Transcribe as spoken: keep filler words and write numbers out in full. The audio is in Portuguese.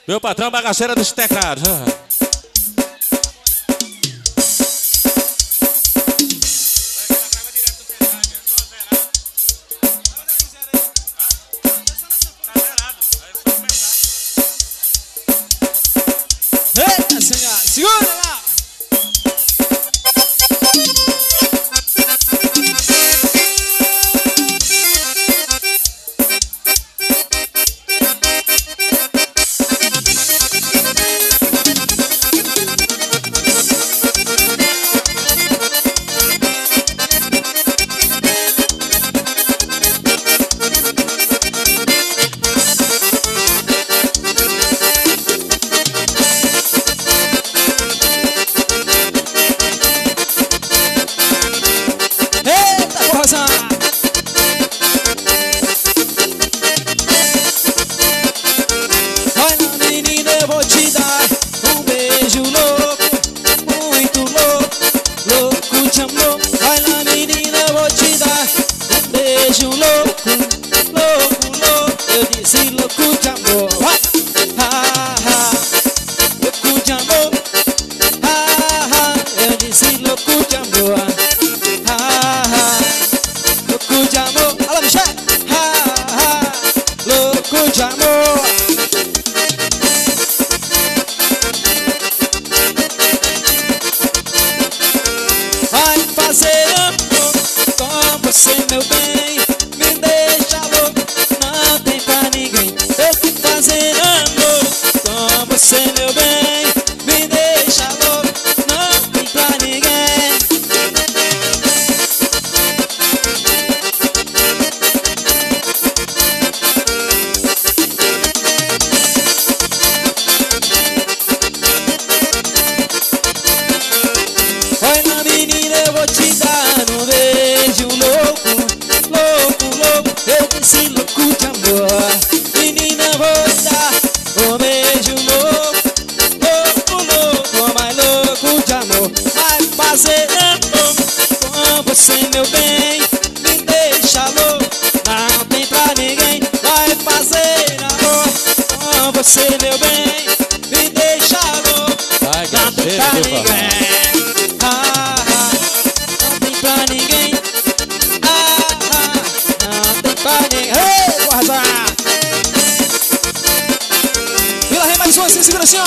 Meu patrão bagaceira dos teclados. Eita, senhora, segura lá! Olha, menina, eu vou te dar um beijo louco, muito louco, louco de amor. Olha, menina, eu vou te dar um beijo louco, louco, louco. Eu disse louco de amor. Vai! Ah, ah, louco de amor. Ah, ah, eu disse louco de amor. Ah, ah, louco de amor. Alô, Michel! Ah, ah, louco de amor. Vai fazer amor com você, meu bem. Me deixa louco, não tem pra ninguém. Eu vou fazer amor com você, meu bem. Me deixa louco, não tem pra ninguém. Olha, menina, eu vou te dar um beijo louco, louco, louco. Eu disse louco de amor. Menina, eu vou te dar um beijo louco, louco, louco, mais louco de amor. Vai fazer amor com você, meu bem. Me deixa louco, não tem pra ninguém. Vai fazer amor com você, meu bem. Me deixa louco, não tem pra ninguém. Ah, ah, não tem pra ninguém. Ah, ah, não tem pra ninguém. Ei, guarda! Vila Rei, mais uma, assim, segura assim, ó.